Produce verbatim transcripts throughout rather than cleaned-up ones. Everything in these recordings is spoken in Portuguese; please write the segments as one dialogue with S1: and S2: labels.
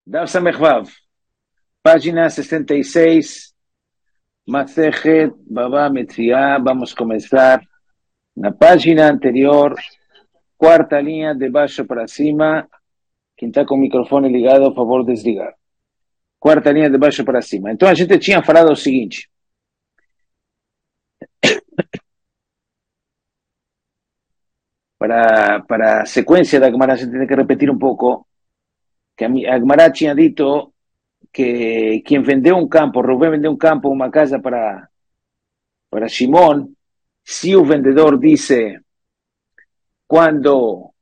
S1: Dav Samechvav, página sesenta y seis, Masejet Baba Metzia. Vamos a comenzar la página anterior, cuarta línea de baixo para cima. Quem está com o microfone ligado, por favor, desligar. Quarta linha de baixo para cima. Então a gente tinha falado o seguinte. Para, para a sequência da Gemara, a gente tem que repetir um pouco. Que a Gemara tinha dito que quem vendeu um campo, Rubén vendeu um campo, uma casa para, para Shimon, se o vendedor disse, quando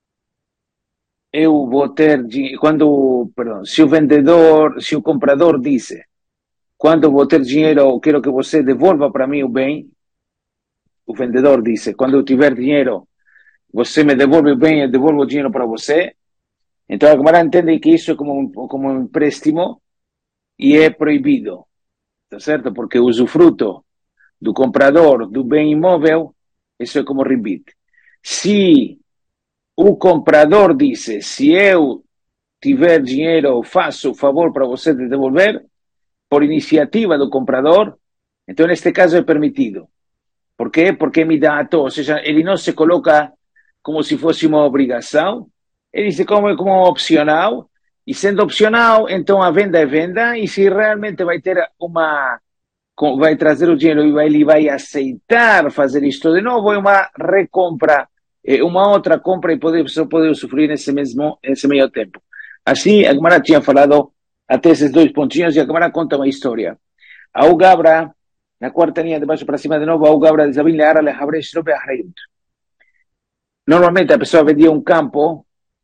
S1: eu vou ter, quando, perdão, se o vendedor, se o comprador disse, quando vou ter dinheiro, quero que você devolva para mim o bem, o vendedor disse, quando eu tiver dinheiro, você me devolve o bem, eu devolvo o dinheiro para você. Então a Gemara entende que isso é como um, como um empréstimo e é proibido, tá certo? Porque o usufruto do comprador do bem imóvel, isso é como ribit. Se o comprador disse, se eu tiver dinheiro, faço o favor para você de devolver, por iniciativa do comprador, então neste caso é permitido. Por quê? Porque me dá a to, ou seja, ele não se coloca como se fosse uma obrigação, ele se come como opcional, e sendo opcional, então a venda é venda, e se realmente vai ter uma, vai trazer o dinheiro e ele vai aceitar fazer isto de novo, é uma recompra, é uma outra compra e poder, só poder usufruir nesse mesmo, nesse meio tempo. Assim, a Gemara tinha falado até esses dois pontinhos, e a Gemara conta uma história. A Ugabra, na quarta linha de baixo para cima de novo, a Ugabra de Zabin Leara Lehavresh Lobe Ahrayut. Normalmente a pessoa vendia um campo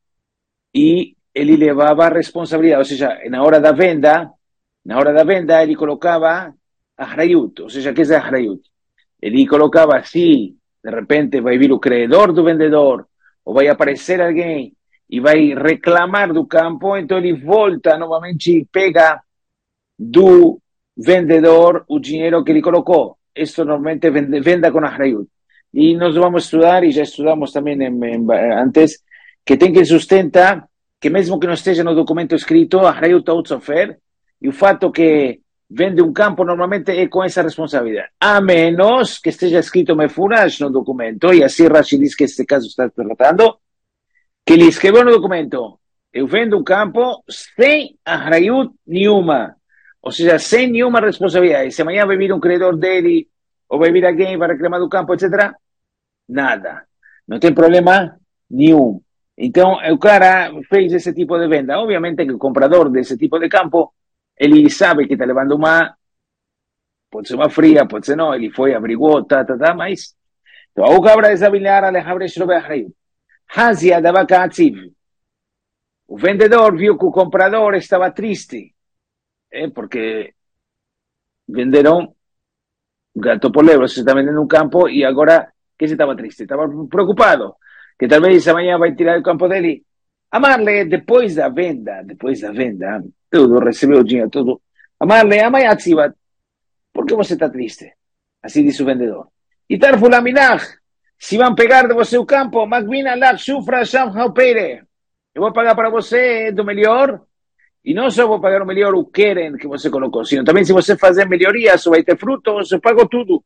S1: e ele levava a responsabilidade, ou seja, na hora da venda, na hora da venda ele colocava Ahrayut, ou seja, que é Ahrayut? Ele colocava assim, de repente vai vir o credor do vendedor, ou vai aparecer alguém e vai reclamar do campo, então ele volta novamente e pega do vendedor o dinheiro que ele colocou. Isso normalmente é venda com Ahrayut. E nós vamos estudar, e já estudamos também em, em, antes, que tem que sustentar que mesmo que não esteja no documento escrito, Ahrayut Ta'ut Sofer, e o fato que vende um campo normalmente é com essa responsabilidade. A menos que esteja escrito Mefurash no documento, e assim Rashi diz que este caso está tratando, que ele escreveu no documento, eu vendo um campo sem Ahrayut nenhuma, ou seja, sem nenhuma responsabilidade. Se amanhã vai vir um credor dele, ou vai vir alguém para reclamar do campo, etcétera, nada. Não tem problema nenhum. Então, o cara fez esse tipo de venda. Obviamente que o comprador desse tipo de campo, ele sabe que está levando uma, pode ser uma fria, pode ser não, ele foi, abrigou, tá, tá, tá, mas... Então, o cabra desabilhar, alejabre, shrobe, ahrayut. Hazia da vaca atziv. O vendedor viu que o comprador estava triste, eh, porque venderam gato por lebre, se está vendendo um campo e agora, que se estava triste? Estava preocupado, que talvez amanhã vai tirar o campo dele. Amarle, depois da venda, depois da venda, tudo, recebeu o dinheiro, tudo. Amarle, amanhã, tzivat, por que você está triste? Assim diz o vendedor. E tarfu laminach, se vão pegar de você o campo, magvina lach, sufra, sham, haupere. Eu vou pagar para você do melhor, e não só vou pagar o melhor, o querem que você colocou, sino também se você fazer melhorias, vai ter frutos, eu pago tudo.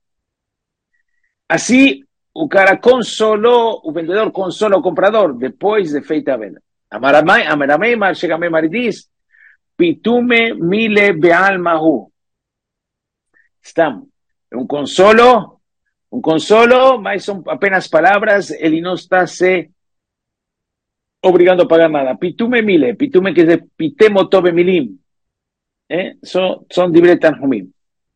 S1: Assim, o cara consolou, o vendedor consola o comprador, depois de feita a venda. Amaramai, amaramai, mar chega a e diz, pitume mile bealmahu. Estamos, um consolo, um consolo, mas são apenas palavras, ele não está se obrigando a pagar nada. Pitume mile, pitume quer dizer pitemo tobe milim. Eh? São, são divrei tanhumim.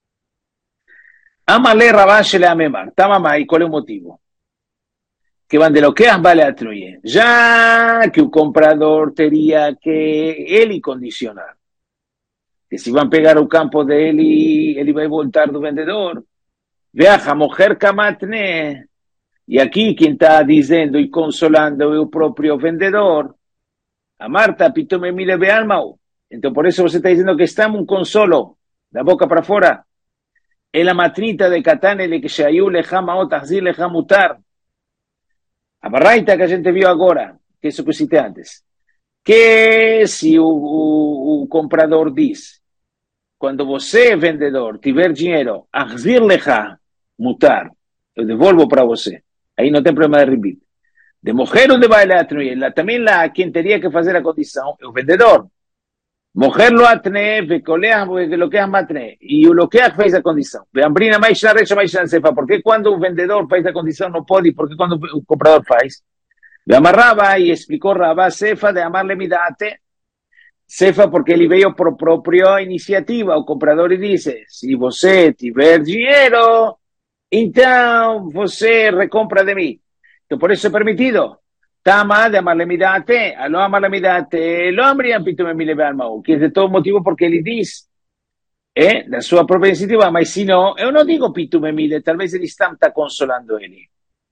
S1: Amale rabash le amemar. Tamamai, qual é o motivo? Que van de lo que vale atruye. Já que o comprador teria que ele condicionar. Que se vão pegar o campo dele, ele vai voltar do vendedor. Veja, mulher kamatne. E aqui quem está dizendo e consolando é o próprio vendedor. A Marta, pitume mile bealmau. Então por isso você está dizendo que estamos um consolo, da boca para fora. Ela matnita de katane de que shayu lecha maot achzir lecha mutar. A barraita que a gente viu agora, que isso que eu citei antes. que se o, o, o comprador diz, quando você, vendedor, tiver dinheiro, achzir lecha, mutar, eu devolvo para você. Aí não tem problema de rebite. De moher ou de bailar, também lá quem teria que fazer a condição é o vendedor. Moher lo atne, veloquear matne. E o loquear fez a condição. Veambrina mais na recha, mais na cefa. Porque quando o vendedor faz a condição não pode, porque quando o comprador faz. Veamarrava e explicou Rabá cefa de amarle midate. Cefa porque ele veio por própria iniciativa. O comprador disse, se você tiver dinheiro, então você recompra de mim. Então por isso é permitido. Tama de amarle midate, a lo amarle midate, lo amriam pitume mile bealmau, que é de todo motivo porque ele diz, é, da sua própria iniciativa, mas se não, eu não digo pitume mile, talvez ele está, está consolando ele.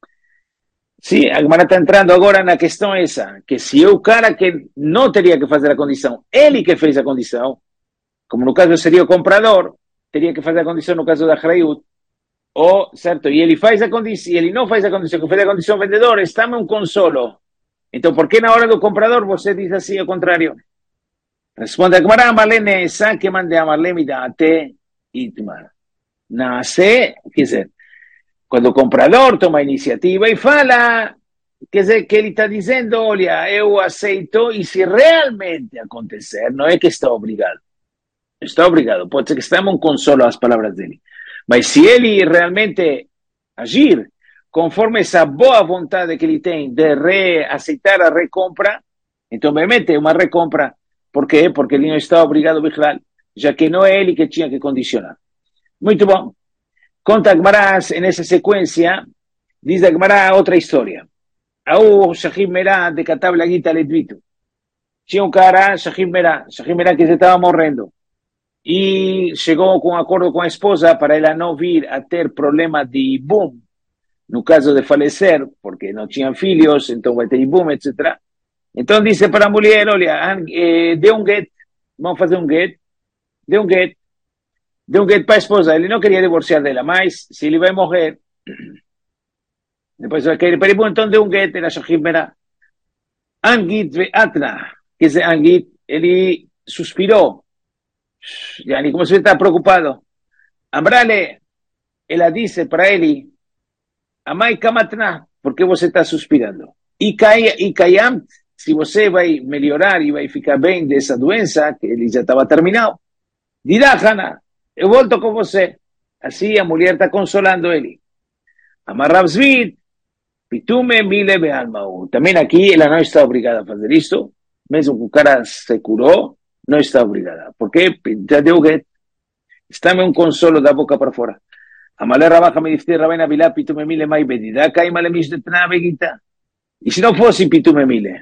S1: Sim, a Gemara está entrando agora na questão essa, que se é o cara que não teria que fazer a condição, ele que fez a condição, como no caso seria o comprador, teria que fazer a condição no caso da Achrayut, ou, certo, e ele faz a condição, e ele não faz a condição, que faz a condição vendedor, está-me um consolo. Então, por que na hora do comprador você diz assim, ao contrário? Responde a Gemara, amarle nessa, que mande amarle midate, itmar. Nasce, quer dizer, quando o comprador toma a iniciativa e fala, quer dizer, que ele está dizendo, olha, eu aceito, e se realmente acontecer, não é que está obrigado. Está obrigado, pode ser que estamos um consolo às palavras dele. Mas se ele realmente agir conforme essa boa vontade que ele tem de reaceitar a recompra, então, obviamente, é uma recompra. Por quê? Porque ele não está obrigado a vigilar, já que não é ele que tinha que condicionar. Muito bom. Conta Gemara, nessa sequência, diz a Gemara outra história. Ao Shahim Merah de Katab la Gita Ledvito. Tinha um cara, Shahim Merah, Shahim Merah que se estava morrendo. E chegou com um acordo com a esposa para ela não vir a ter problema de ibum, no caso de falecer, porque não tinham filhos, então vai ter ibum, etcétera. Então disse para a mulher, olha, eh, dê um get, vamos fazer um get, dê um get, dê um get para a esposa. Ele não queria divorciar dela, mas se ele vai morrer, depois vai querer para ibum, então dê um get, era Shahim Merah. Angit ve atna, que dizer, Angit, ele suspirou. Yani, como se está preocupado. Ambrale, ela disse para ele, Amai kamatna, por que você está suspirando? E Kayam, se você vai melhorar e vai ficar bem dessa doença, que ele já estava terminado, dirá, Hana, eu volto com você. Assim a mulher está consolando ele. Amarravsvit, pitume mile bealmau. Também aqui ela não está obrigada a fazer isto, mesmo que o cara se curou, não está obrigada. Porque já deu get. Está-me um consolo da boca para fora. Amalé rabaja me difte rabena bilá pitume mile mai bedida. Caimale mishdetna beguita. E se não fosse pitume mile?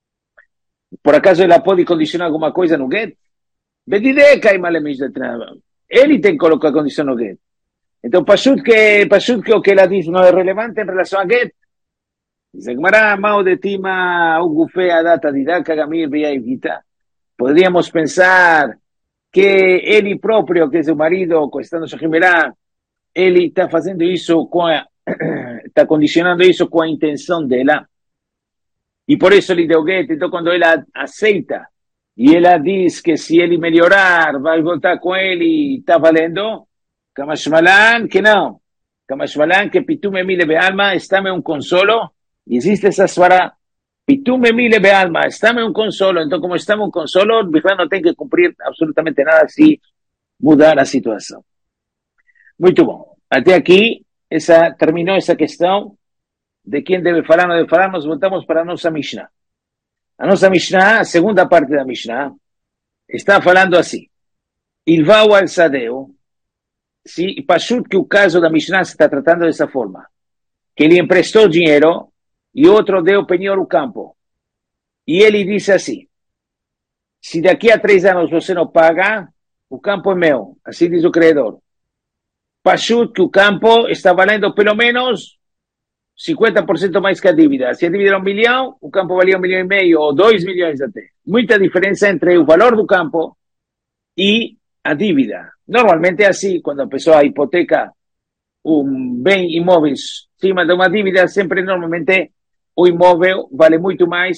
S1: Por acaso ela pode condicionar alguma coisa no get? Bedide caimale mishdetna. Ele tem que colocar a condição no get. Então, pashut que, pashut que o que ela diz não é relevante em relação a get. Dice, Gmará, mao de tima, ugufé, adata, didaca, gamir, via evita. Podríamos pensar que ele próprio, que é seu marido, estando Shahim Merah, ele está fazendo isso com a, está condicionando isso com a intenção dela. E por isso ele deu get. Então, quando ela aceita e ela diz que se ele melhorar, vai voltar com ele, está valendo, Kamashmalan, que não. Kamashmalan, que pitume mile bealma, está-me um consolo. E existe essa svara. Pitume mile bealma, está-me um consolo. Então, como está-me um consolo, o Bichlal não tem que cumprir absolutamente nada se mudar a situação. Muito bom. Até aqui, essa, terminou essa questão de quem deve falar, não deve falar. Nós voltamos para a nossa Mishnah. A nossa Mishnah, a segunda parte da Mishnah, está falando assim. Ilvau al sadeu, se pashut que o caso da Mishnah se está tratando dessa forma, que ele emprestou dinheiro e outro deu penhor o campo. E ele disse assim, se daqui a três anos você não paga, o campo é meu. Assim diz o credor. Pashut que o campo está valendo pelo menos cinquenta por cento mais que a dívida. Se a dívida era um milhão, o campo valia um milhão e meio, ou dois milhões até. Muita diferença entre o valor do campo e a dívida. Normalmente é assim, quando a pessoa hipoteca um bem imóvel em cima de uma dívida, sempre normalmente o imóvel vale muito mais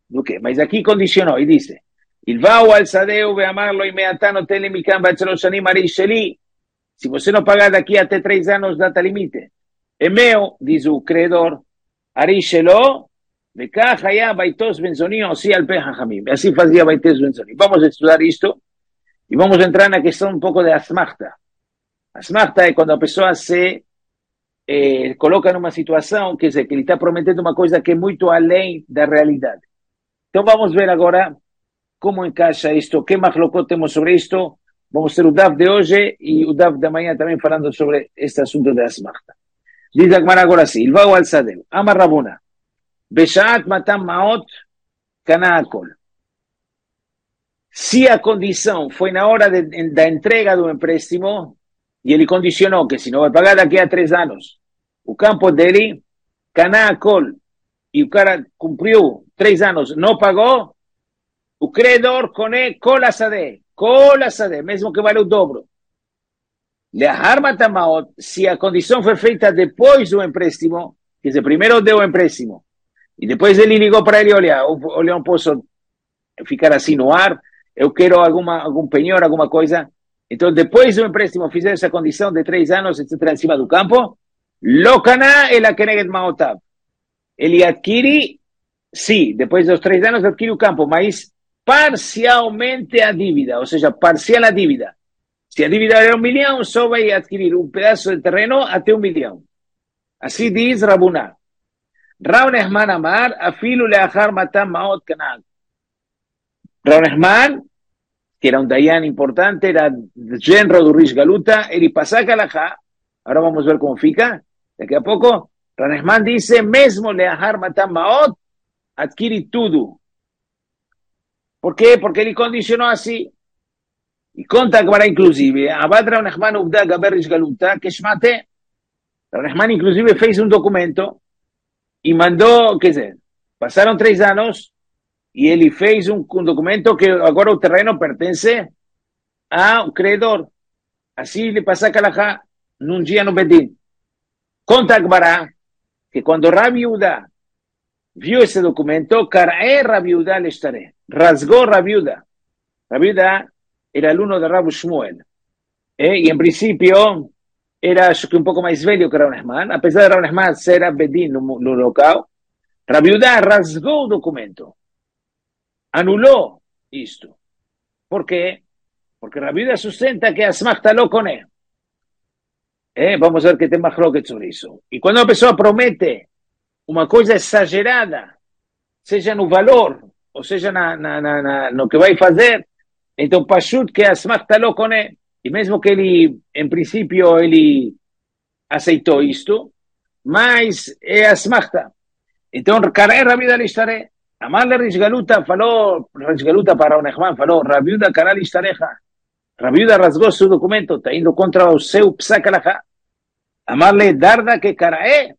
S1: do quê? Mas aqui condicionou e disse, Ilvau al sadeu veamarlo imeatano telemikam bacheloshanim arisheli. Se você não pagar daqui até três anos, data limite. É meu, diz o credor, arishelo, vekach haya baitos benzonim, osi al pe hachamim. Assim fazia baitos benzonim. Vamos estudar isto e vamos entrar na questão um pouco de asmachta. Asmachta é quando a pessoa se eh, coloca numa situação, quer dizer, que ele está prometendo uma coisa que é muito além da realidade. Então vamos ver agora como encaixa isto, que machlokot temos sobre isto. Vamos ter o D A V de hoje e o D A V de amanhã também falando sobre este assunto de asmachta. Diz a Gemara agora assim, Ilvau al sadeu, Amar Rabuna, Beshaat matam maot kana akol. Se a condição foi na hora de, de, da entrega do empréstimo, e ele condicionou que se não vai pagar daqui a três anos, o campo dele, kana akol, e o cara cumpriu três anos, não pagou, o credor cone kol asadeh, kol asadeh, mesmo que vale o dobro. Leahar matam maot, se a condição foi feita depois do empréstimo, quer dizer, primeiro deu o empréstimo, e depois ele ligou para ele, olha, eu não posso ficar assim no ar, eu quero alguma, algum penhor, alguma coisa. Então, depois do empréstimo, fizer essa condição de três anos, etcétera, em cima do campo, Lokana ela keneged maotav. Ele adquire, sim, depois dos três anos adquire o campo, mas parcialmente a dívida, ou seja, parcial a dívida. Se a dívida era um milhão, só vai adquirir um pedaço de terreno até um milhão. Assim diz Rabuná. Rav Nehman Amar, afilu leachar matam maot kanal. Rav Nehman, que era um dayan importante, era genro do Rish Galuta, ele passa a halajá, agora vamos ver como fica, daqui a pouco, Rav Nehman dice, mesmo leachar matam maot, adquire tudo. Por quê? Porque ele condicionou assim. E conta agora, inclusive, Abad Rav Nehman Ubda Gaber Rish Galuta, que shmate, Rav Nehman, inclusive, fez um documento e mandou, quer dizer, passaram três anos e ele fez um, um documento que agora o terreno pertence ao credor. Assim ele passa a calajá num dia no Bedin. Conta Agbará que quando Rabi Yehuda viu esse documento, Karae Rabi Yehuda le estaré, rasgou Rabi Yehuda. Rabi Yehuda era aluno de Rabu Shmuel. Eh? E em princípio era, acho que um pouco mais velho que Rav Nehman, apesar de Rav Nehman ser Abedin no, no local, Rabi Yehuda rasgou o documento, anulou isto. Por quê? Porque Rabi Yehuda sustenta que asmachta lo kone. Eh? Vamos ver que tem machloket sobre isso. E quando a pessoa promete uma coisa exagerada, seja no valor, ou seja na, na, na, na, no que vai fazer, então pashut que asmachta lo kone. E mesmo que ele, em princípio, ele aceitou isto, mas é asmachta. Então, Karae Rabi Yehuda listaré. Amarle Rish Galuta falou, Rish Galuta para o Nehman falou, Rabi Yehuda Kara listareja. Rabi Yehuda rasgou seu documento, está indo contra o seu psak halachá. Amarle Darda que Karae,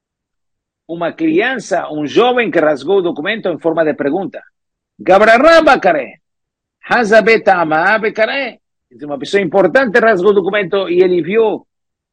S1: uma criança, um jovem que rasgou o documento em forma de pergunta. Gabraraba Karae. Hazabeta Amaabe Karae. Uma pessoa importante rasgou o documento e ele viu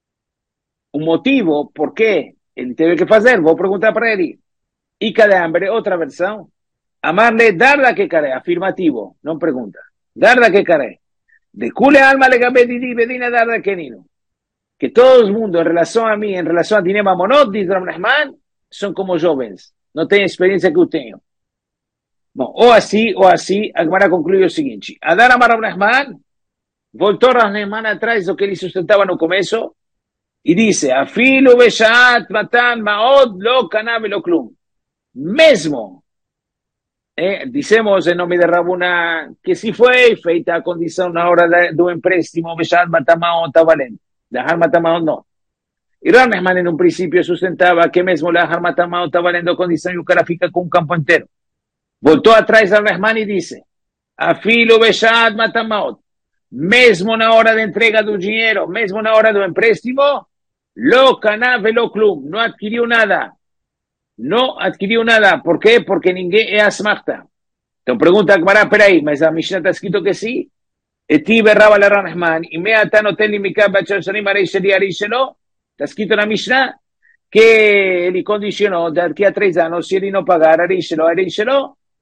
S1: o motivo por que ele teve que fazer. Vou perguntar para ele. E cada hambre, outra versão. Amarle darda que care, afirmativo, não pergunta. Darda que care. De cule alma legabe didi bedina darda que nino. Que todo el mundo en relación a mí, en relación a Dinema Monot, diz Rav Nehman, são como jovens. Não têm a experiência que eu tenho. Bom, ou assim, ou assim, a Gemara conclui o seguinte. Adar amar Rav Nehman, voltou Rav Nehman atrás do que ele sustentava no começo e disse, afilu beshat matan maod lo kana velo klum. Mesmo, eh, dissemos em nome de Rabuna que se foi feita a condição na hora de, do empréstimo, beshat matan maod está valendo. Lahar matan maod não. E Rav Nehman em um princípio sustentava que mesmo lahar matan maod está valendo a condição e o cara fica com o campo inteiro. Voltou atrás Rav Nehman e disse, afilu beshat matan maod. Mesmo na hora da entrega do dinheiro, mesmo na hora do empréstimo, lo kana velo klum, não adquiriu nada. Não adquiriu nada. Por quê? Porque ninguém é asmachta. Então pergunta a Gemara, peraí, mas a Mishnah está escrito que sim? Eti berraba le Rav Nehman, e meata no ten limikab bachar shanim arei sheli arei shelo. Está escrito na Mishnah que ele condicionou daqui a três anos, se ele não pagar arei shelo, arei shelo,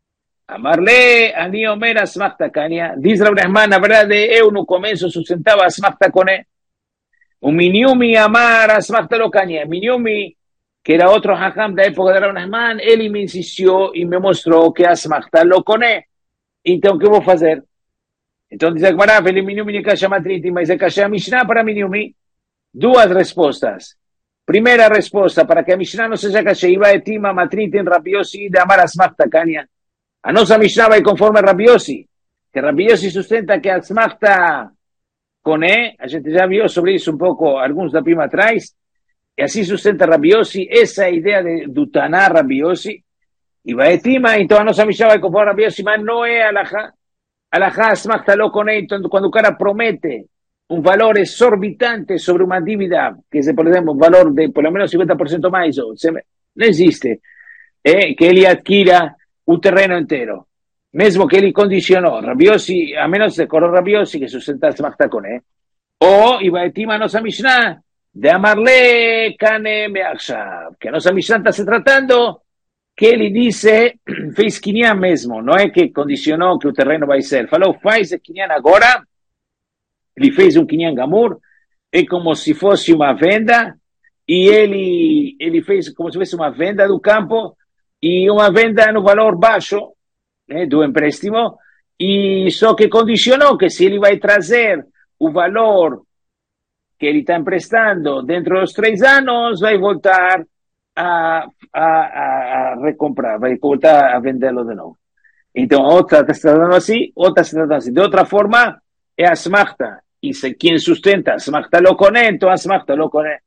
S1: Amarle, ani omer asmachta kania. Diz Rav Nachman, na verdade, eu no começo sustentava asmachta koné. O Miniumi amar asmachta lo kania. Miniumi, que era outro hajam da época de Rav Nachman, ele me insistiu e me mostrou que asmachta lo koné. Então, o que eu vou fazer? Então, diz a Gemara, ele Miniumi nem kasha matriti, mas é kasha Mishnah para Miniumi. Duas respostas. Primeira resposta, para que a Mishnah não seja kasha, iba etima matriti em Rabbi Yossi de amar asmachta kania. A nossa Mishnah vai conforme Rabbi Yossi, que Rabbi Yossi sustenta que a asmachta koné, a gente já viu sobre isso um pouco, alguns da prima atrás, e assim sustenta Rabbi Yossi, essa é a ideia de, do Taná Rabbi Yossi, e vai etima, então a nossa Mishnah vai conforme Rabbi Yossi, mas não é alajá. Alajá asmachta lo koné, então quando o cara promete um valor exorbitante sobre uma dívida, que é, por exemplo, um valor de pelo menos cinquenta por cento mais, ou, não existe, é, que ele adquira o terreno inteiro, mesmo que ele condicionou, Rabbi Yossi, a menos de correr Rabbi Yossi, que sustenta asmachta koné, ou, e vai etima a nossa Mishnah, de amarle kane me'achshav, que a nossa Mishnah está se tratando, que ele disse, fez quinhã mesmo, não é que condicionou que o terreno vai ser, falou, faz quinhã agora, ele fez um quinhã gamur, é como se fosse uma venda, e ele, ele fez como se fosse uma venda do campo, e uma venda no valor baixo, né, do empréstimo, e só que condicionou que se ele vai trazer o valor que ele está emprestando dentro dos três anos, vai voltar a, a, a, a recomprar, vai voltar a vendê-lo de novo. Então, outra está se tratando assim, outra se tratando assim. De outra forma, é a asmachta, e se quem sustenta asmachta lo koné, então asmachta lo koné.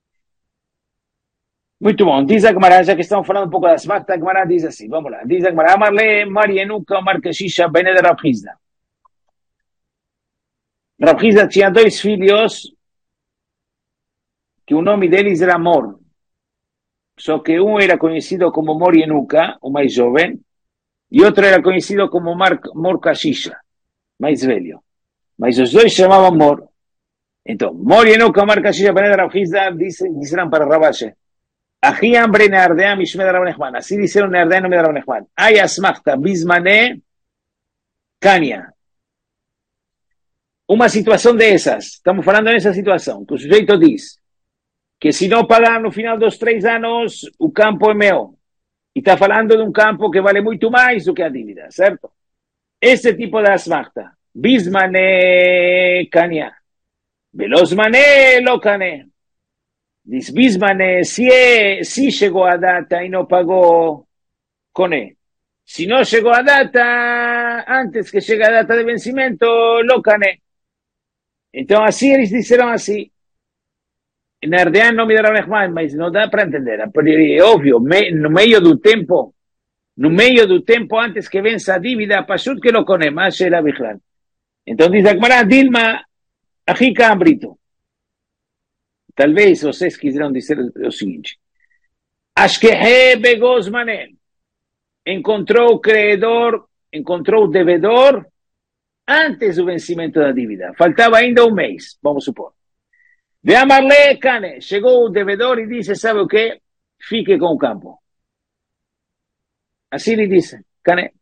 S1: Muito bom, diz a Gemara, já que estamos falando um pouco da asmachta, a Gemara diz assim, vamos lá, diz a Gemara, amarle marienuka Amar Kashisha bene de Rav Hizda. Rav Hizda tinha dois filhos, que o nome deles era Mor, só que um era conhecido como Mor Yenuka, o mais jovem, e outro era conhecido como Mar, Mor Kashisha, mais velho. Mas os dois chamavam Mor. Então, Mor Yenuka Amar Kashisha bene de Rav Hizda, disseram para Rabache, Ahi hambre neardea mishme de Rav Nachman. Así dijeron neardea no me de Rav Nachman. Hay asmachta bismané kania. Uma situação dessas, estamos falando nessa situação, que o sujeito diz que se não pagar no final dos três anos, o campo é meu. E está falando de um campo que vale muito mais do que a dívida, certo? Esse tipo de asmachta, bismané kania. Velosmané lo kané. Diz Bismané, se, é, se chegou a data e não pagou, koné. Se não chegou a data, antes que chegue a data de vencimento, lo kané. Então, assim eles disseram assim. Na verdade, não me deram mais, mas não dá para entender. É óbvio, no meio do tempo, no meio do tempo, antes que vença a dívida, passou que lo koné, mas era vigilar. Então, diz a Gemara, Dilma, ajica ambrito. Talvez vocês quiseram dizer o seguinte. Ashkehe begozmanen. Encontrou o credor, encontrou o devedor antes do vencimento da dívida. Faltava ainda um mês, vamos supor. De amarle kane. Chegou o devedor e disse, sabe o que? Fique com o campo. Assim lhe disse, kane.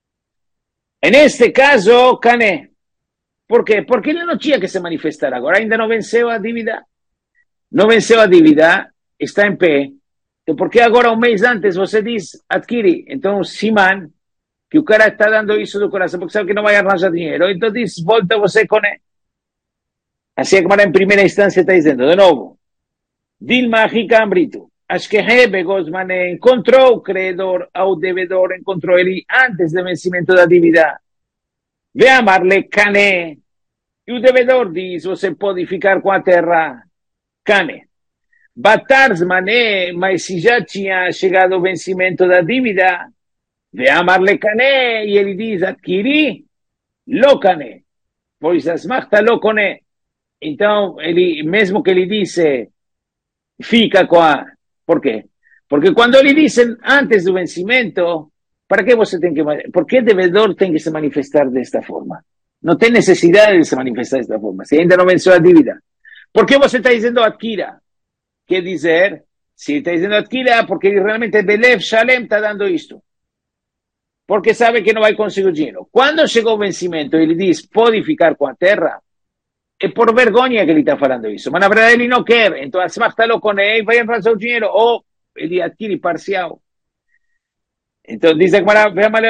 S1: Neste caso, kane. Por quê? Porque ele não tinha que se manifestar agora. Ainda não venceu a dívida. Não venceu a dívida, está em pé. Então, por que agora, um mês antes, você diz, adquire? Então, Siman, que o cara está dando isso do coração, porque sabe que não vai arranjar dinheiro. Então diz, volta você com ele. Assim é como em primeira instância está dizendo, de novo, Dilma Rica Ambrito, Ashkehe Begozmané encontrou o credor ao devedor, encontrou ele antes do vencimento da dívida. Ve amarle Cané. E o devedor diz, você pode ficar com a terra. Cane. Batar mané, mas se já tinha chegado o vencimento da dívida, de amarle cané, e ele diz, adquiri, lo cané, pois asmachta lo coné. Então, ele, mesmo que ele disse, fica com a... Por quê? Porque quando ele diz antes do vencimento, para que você tem que... Por que o devedor tem que se manifestar desta forma? Não tem necessidade de se manifestar desta forma, se ainda não venceu a dívida. Por que você está dizendo adquira? Quer dizer, se está dizendo adquira, porque realmente Belev Shalem está dando isto. porque sabe que não vai conseguir o dinheiro. Quando chegou o vencimento, ele diz, pode ficar com a terra, é por vergonha que ele está falando isso. Mas na verdade ele não quer. Então a Smachta lo conei, vai fazer o dinheiro, ou ele adquire parcial. Então diz a Gemara,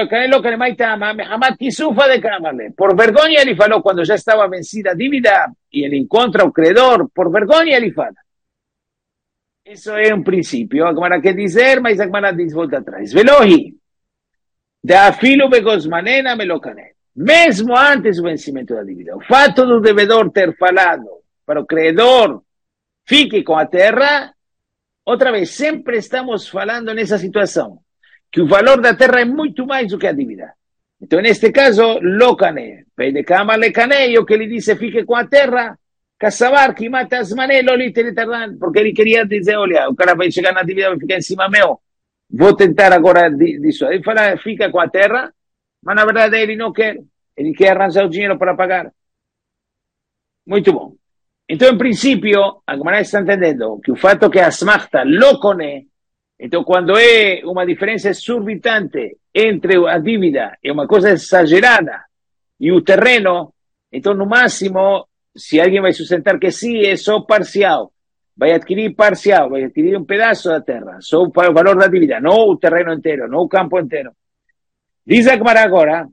S1: por vergonha ele falou, quando já estava vencida a dívida, e ele encontra o credor, por vergonha ele fala. Isso é um princípio. A Gemara quer dizer, mas a Gemara diz, volta atrás. Velohi, da filo begosmanena melocane. Mesmo antes do vencimento da dívida, o fato do devedor ter falado para o credor, fique com a terra, outra vez, sempre estamos falando nessa situação, que o valor da terra é muito mais do que a dívida. Então, neste caso, locane, pede cama lecane, e o que ele disse, fique com a terra, Caçavar, que mata as manelo, porque ele queria dizer, olha, o cara vai chegar na dívida, vai ficar em cima meu, vou tentar agora disso. Ele fala, fica com a terra, mas na verdade ele não quer, ele quer arranjar o dinheiro para pagar. Muito bom. Então, em princípio, a Gemara está entendendo que o fato que a Smachta lo cone, então quando é uma diferença exorbitante entre a dívida e uma coisa exagerada e o terreno, então no máximo, se alguém vai sustentar que sim, é só parcial, vai adquirir parcial, vai adquirir um pedaço da terra, só o valor da dívida, não o terreno inteiro, não o campo inteiro. Diz a Gemara agora,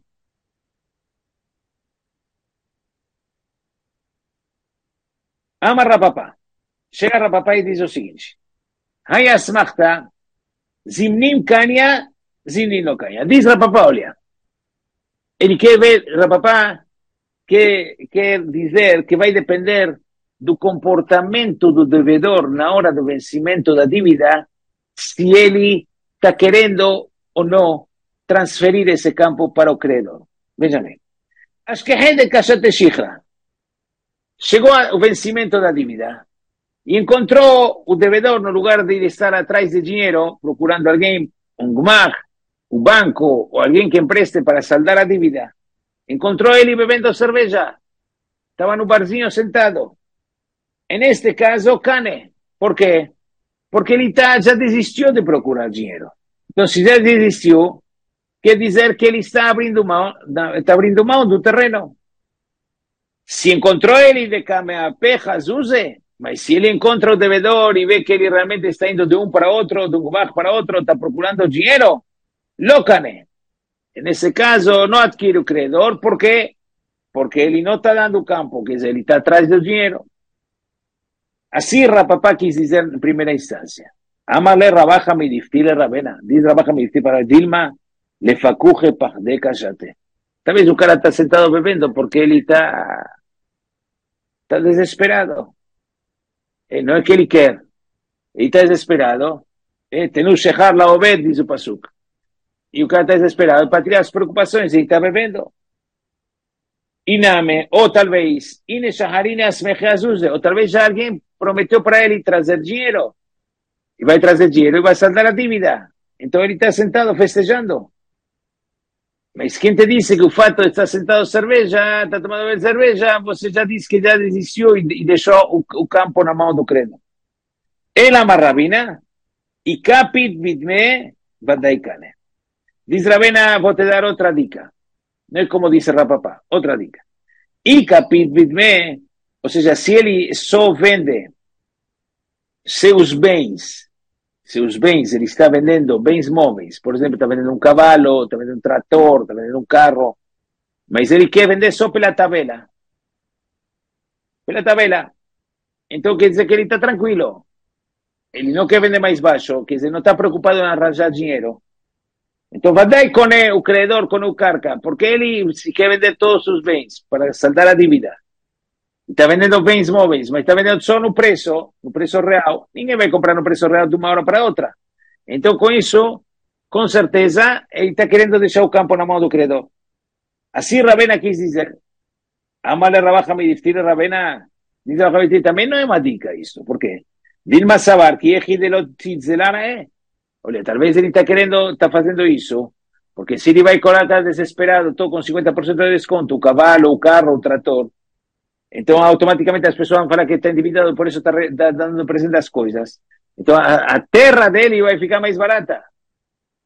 S1: ama Rapapá. Chega Rapapá e diz o seguinte, Hay asmachta, zimnim kanya, zimnim no kanya. Diz Rapapá, olha, ele quer ver, Rapapá, quer, quer dizer que vai depender do comportamento do devedor na hora do vencimento da dívida, se ele está querendo ou não transferir esse campo para o credor. Vejam bem. Acho que é de Kashat Shikra. Chegou o vencimento da dívida e encontrou o devedor, no lugar de estar atrás de dinheiro, procurando alguém, um gmach, um banco, ou alguém que empreste para saldar a dívida. Encontrou ele bebendo cerveja. Estava no barzinho sentado. Neste caso, cane. Por quê? Porque ele tá, já desistiu de procurar dinheiro. Então, se já desistiu, quer dizer que ele está abrindo mão, está abrindo mão do terreno. Se encontrou ele de cameapejas, use. Mas se ele encontra o devedor e vê que ele realmente está indo de um para outro, de um baixo para outro, está procurando dinheiro, locane. Nesse caso, não adquire o credor. Por quê? Porque ele não está dando campo, quer dizer, ele está atrás do dinheiro. Assim, Rapapá quis dizer em primeira instância. Amale rabaja mi diftile rabena. Diz rabaja mi diftile para Dilma, le facuje pagde cachate. Talvez o cara está sentado bebendo porque ele está está desesperado. Eh, não é que ele quer. Ele está desesperado. Eh, Tenu shechar la obed, diz o Pasuk. E o cara está desesperado para tirar as preocupações. Ele está bebendo. Iname, ou talvez, ine shaharine asmeche azuze, ou talvez já alguém prometeu para ele trazer dinheiro. E vai trazer dinheiro e vai saldar a dívida. Então ele está sentado festejando. Mas quem te disse que o fato de estar sentado cerveja, está tomando cerveja, você já disse que já desistiu e, e deixou o, o campo na mão do credo. Ela marrabina e capit vidme vadaikane. Diz Rabena, vou te dar outra dica. Não é como disse Rapapá, outra dica. E capit vidme, ou seja, se ele só vende seus bens, seus bens, ele está vendendo bens móveis, por exemplo, está vendendo um cavalo, está vendendo um trator, está vendendo um carro, mas ele quer vender só pela tabela. Pela tabela. Então quer dizer que ele está tranquilo. Ele não quer vender mais baixo, quer dizer, não está preocupado em arranjar dinheiro. Então vai dar com o credor, com o carca, porque ele quer vender todos os bens para saldar a dívida. Está vendendo bens móveis, mas está vendendo só no preço, no preço real. Ninguém vai comprar no preço real de uma hora para outra. Então, com isso, com certeza, ele está querendo deixar o campo na mão do credor. Assim, Rabena quis dizer, Amale rabaja mi diftire Rabena, diz a Rabena, também não é uma dica isso. Por quê? Dilma sabar que é de lo tzitzelana é. Olha, talvez ele está querendo, está fazendo isso, porque se ele vai colar, está desesperado, estou com cinquenta por cento de desconto, o cavalo, o carro, o trator. Então, automaticamente as pessoas vão falar que está endividado, por isso está, está dando presente as coisas. Então, a, a terra dele vai ficar mais barata.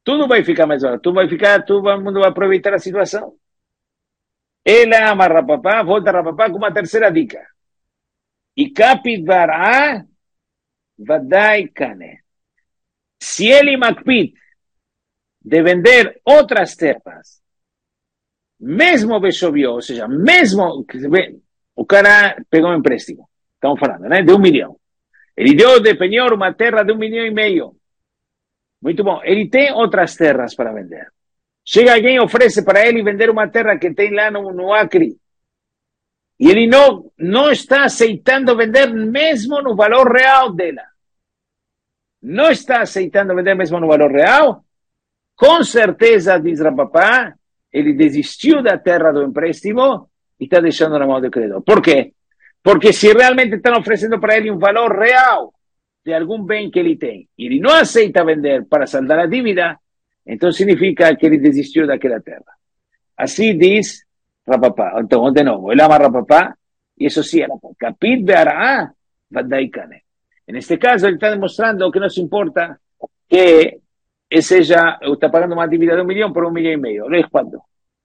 S1: Tudo vai ficar mais barato. Tudo vai ficar, todo mundo vai aproveitar a situação. Ela ama Rapapá, volta Rapapá com uma terceira dica. E capit vará, vadai kane. Se ele macpit de vender outras terras, mesmo Bechovió, ou seja, mesmo o cara pegou um empréstimo, estamos falando, né, de um milhão. Ele deu de penhor uma terra de um milhão e meio. Muito bom. Ele tem outras terras para vender. Chega alguém e oferece para ele vender uma terra que tem lá no, no Acre. E ele não, não está aceitando vender mesmo no valor real dela. Não está aceitando vender mesmo no valor real. Com certeza, diz Rapapá, ele desistiu da terra do empréstimo e está deixando na mão do credor. Por quê? Porque se realmente estão oferecendo para ele um valor real de algum bem que ele tem, e ele não aceita vender para saldar a dívida, então significa que ele desistiu daquela terra. Assim diz Rapapá. Então, de novo, ele ama Rapapá, e isso sim, era capit be'ará, vadai kane. Neste caso, ele está demonstrando que não se importa que seja, está pagando uma dívida de um milhão por um milhão e meio. Não é quanto.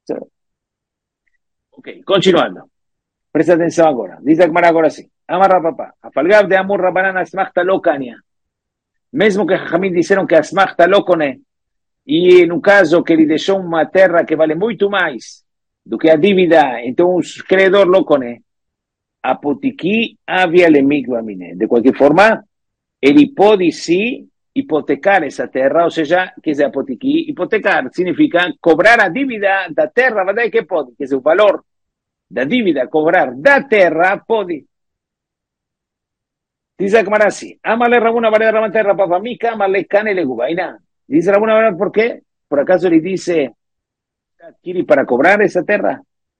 S1: Ok, continuando. Presta atenção agora. Diz a Gemara agora sim. Ama Rapapá. Afalgav de amor Rabanan asmachta lo kania. Mesmo que Jajamim disseram que asmachta lo kone, e no caso que ele deixou uma terra que vale muito mais do que a dívida, então o credor lo kone. Apotiki havia lemigva mine. De qualquer forma, ele pode sim hipotecar essa terra, ou seja, que é apotiki, hipotecar significa cobrar a dívida da terra, verdade que pode, que é o valor da dívida, cobrar da terra, pode. Diz a Gemara assim, amale Rabuna vale Raman terra para mica, amale cane le gubaina. Diz Rabuna vale por quê? Por acaso ele dice, adquirir para cobrar essa terra?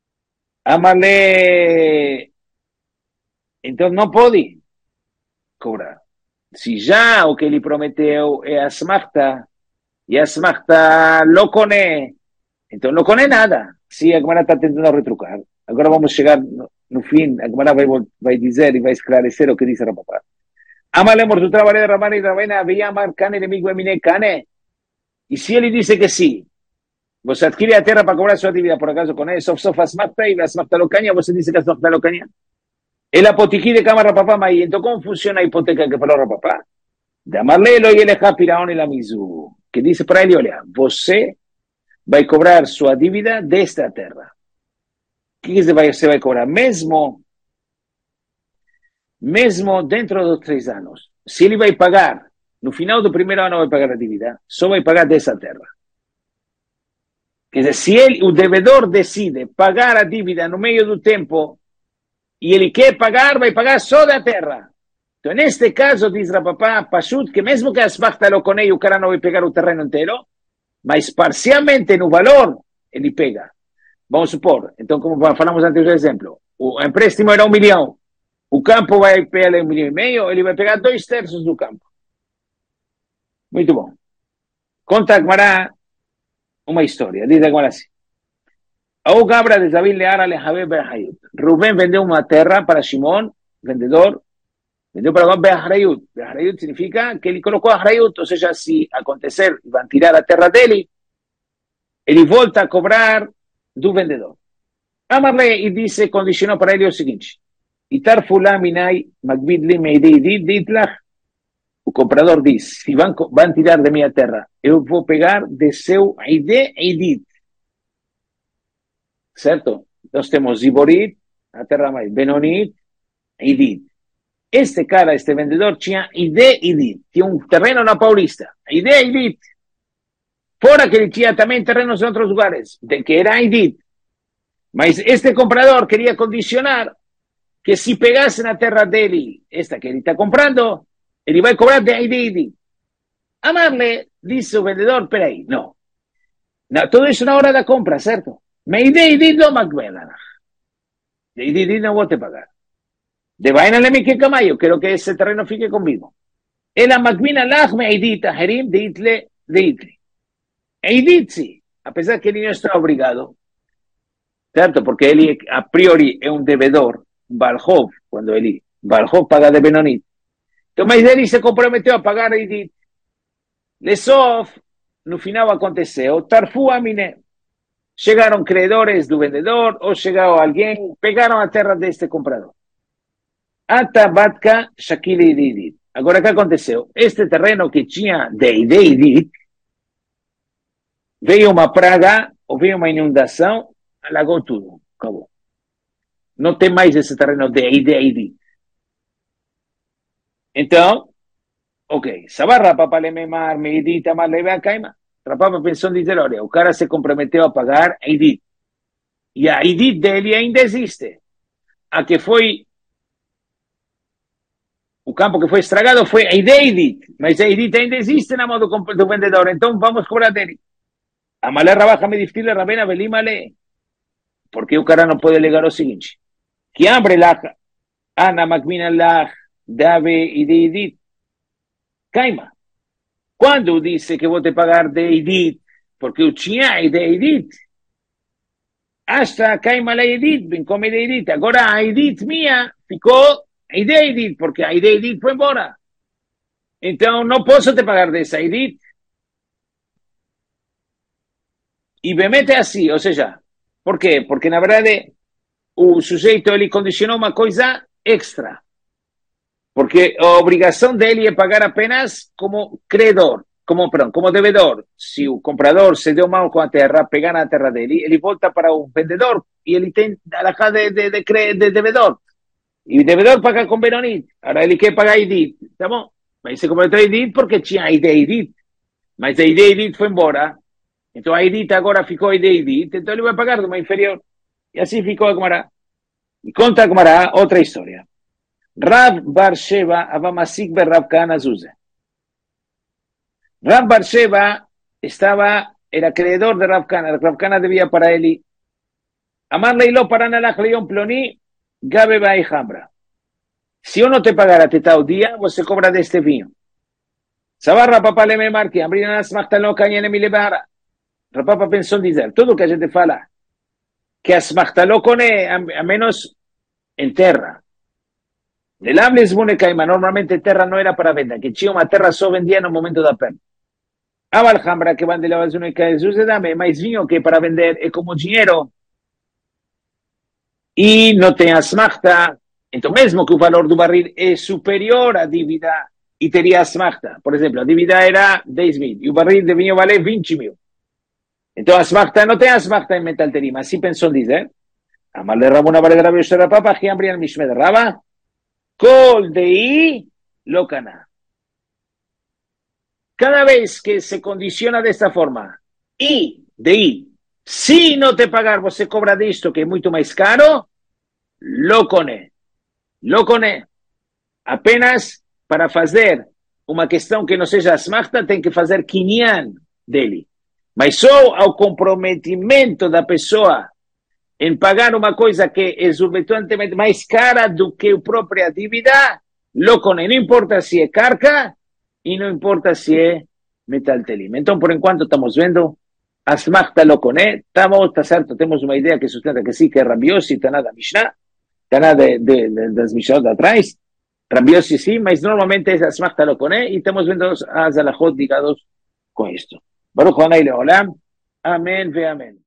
S1: Amale, então não pode cobrar. Se já o que ele prometeu é a asmachta, e a asmachta lo cone, então não cone nada. Se a Gemara está tentando retrucar. Agora vamos chegar no, no fim, a Gemara vai, vai dizer e vai esclarecer o que diz Rapapá. Amale mortutra vale Raman e Rabaina havia amar cane inimigo emine cane. E se ele disse que sim, você adquire a terra para cobrar sua dívida, por acaso com ele, sof sof asmachta e asmachta lo canha, você disse que asmachta lo canha. El apotiquí de cama Rapapá, mas então como funciona a hipoteca que falou Rapapá? De amarle-lo e ele rapiraon e la mizu. Que disse para ele, olha, você vai cobrar sua dívida desta terra. O que você vai, você vai cobrar? Mesmo, mesmo dentro dos três anos. Se ele vai pagar, no final do primeiro ano vai pagar a dívida, só vai pagar dessa terra. Quer dizer, se ele, o devedor decide pagar a dívida no meio do tempo, e ele quer pagar, vai pagar só da terra. Então, neste caso, diz Rapapá, Pashut, que mesmo que a asfalta lo conei, o cara não vai pegar o terreno inteiro, mas parcialmente no valor, ele pega. Vamos supor, então, como falamos antes do exemplo, o empréstimo era um milhão, o campo vai pegar um milhão e meio, ele vai pegar dois terços do campo. Muito bom. Conta Agmará uma história, diz Agmará assim. O Gabra de David Leara le Javé Be'ahayut. Rubén vendeu uma terra para Shimon, vendedor, vendeu para Be'ahayut. Be'ahayut significa que ele colocou Ahayut, ou seja, se acontecer, vão tirar a terra dele, ele volta a cobrar do vendedor. Amarle e disse, condicionou para ele o seguinte, Itar fulá minai magbid li meidid ditlach. O comprador diz, se vão, vão tirar de minha terra, eu vou pegar de seu ide idit. Certo? Nós temos Ziborit, a terra mais, Benonit, Idit. Este cara, este vendedor, tinha Ide Idit. Tinha um terreno na Paulista. Ide Idit. Fora que ele tinha também terrenos em outros lugares, de que era Idit. Mas este comprador queria condicionar que se pegasse na terra dele, esta que ele está comprando, ele vai cobrar de Ide Idit. Amarle, disse o vendedor, peraí, não. não. Todo isso na hora da compra, certo? Me idei de lo magvelana. De idei não vou te pagar. De vaina le me que camayo, quero que esse terreno fique comigo. Ela magvina lach me idita herim de itle de itle. Iditzi, apesar que ele não está obrigado, certo? Porque ele a priori é um devedor, Balhov, quando ele Balhov paga de Benonit. Então, mas ele se comprometeu a pagar a idit. Lesof no final aconteceu, Tarfu Amine. Chegaram credores do vendedor ou chegou alguém, pegaram a terra deste comprador. Atabatka Shakili Idit. Agora, o que aconteceu? Este terreno que tinha de Idit, veio uma praga, ou veio uma inundação, alagou tudo, acabou. Não tem mais esse terreno de Idit. Então, ok, Sabarra Papa Lememar, Meidit, Amar Leve Caima. Rapapa pensou em dizer, olha, o cara se comprometeu a pagar a Idit. E a Idit dele ainda existe. A que foi, o campo que foi estragado foi a Idit, mas a Idit ainda existe na mão do, do vendedor, então vamos cobrar dele. Amalé Rabaja me diftile Rabena Belimale. Porque o cara não pode alegar o seguinte, que abre lá, Ana Macmina lá, Dave Idit, Caima. Quando disse que vou te pagar de Idit, porque eu tinha de Idit, hasta caima la Idit, bem como de Idit. Agora a Idit minha ficou a de Idit, porque a de Idit foi embora. Então não posso te pagar dessa Idit. E me mete assim, ou seja, por quê? Porque na verdade o sujeito ele condicionou uma coisa extra. Porque a obrigação dele é pagar apenas como credor, como, perdão, como devedor. Se o comprador se deu mal com a terra, pegar na terra dele, ele volta para o vendedor e ele tem a de, de, de, de devedor. E o devedor paga com Benonit. Agora ele quer pagar Idit, tá bom? Mas se comprometeu Idit porque tinha a ideia Idit. Mas a ideia Idit foi embora. Então a Idit agora ficou a ideia Idit, então ele vai pagar de uma inferior. E assim ficou a Gemara. E conta a Gemara outra história. Rav Bar Sheva Avamasik Ber Rav Kahana Zuze. Rav Bar Sheva estaba, era acreedor de Rav Kahana. Rav Kahana debía para él. Amar leilo para Nalach León Ploni, Gabe Bai Hambra. Si yo no te pagara te tal día, vos se cobra de este vino. Sabarra papá le me marque, Ambrina nas machtalo cañene mi lebara. Rapapa pensó en decir, todo que a gente fala, que as machtalo cone, a menos en terra. El hables bune caima, normalmente terra no era para venda, que chio una terra só vendía en un momento da perna. Aval Hambra que van de la basura y cae sus dame, mais vinho que para vender es como dinero. E não tem asmachta, então mesmo que o valor do barril é superior à dívida e teria asmachta, por exemplo, a dívida era dez mil e o barril de vinho vale vinte mil. Então a asmachta não tem asmachta em metalteria, mas sim pensou dizer, Amarle Rabuna vale grave o Serapapa, que ambrian mishmed Raba, Kol dei locana. Cada vez que se condiciona de esta forma, e dei, se não te pagar, você cobra disto, que é muito mais caro, locone. Locone. Apenas para fazer uma questão que não seja asmachta, tem que fazer quinyan dele. Mas só ao comprometimento da pessoa em pagar uma coisa que é exorbitantemente mais cara do que a própria dívida, locone. Não importa se é carca e não importa se é metal telim. Então, por enquanto, estamos vendo asmachta locone. Estamos, está certo, temos uma ideia que sustenta que sim, que é rabiosi, está nada Mishnah, está nada de, de, de, das Mishnah de atrás. Rabiosi sim, mas normalmente é asmachta locone e estamos vendo as alajot ligados com isto. Baruch Hanai Leolam. Amém ve amém.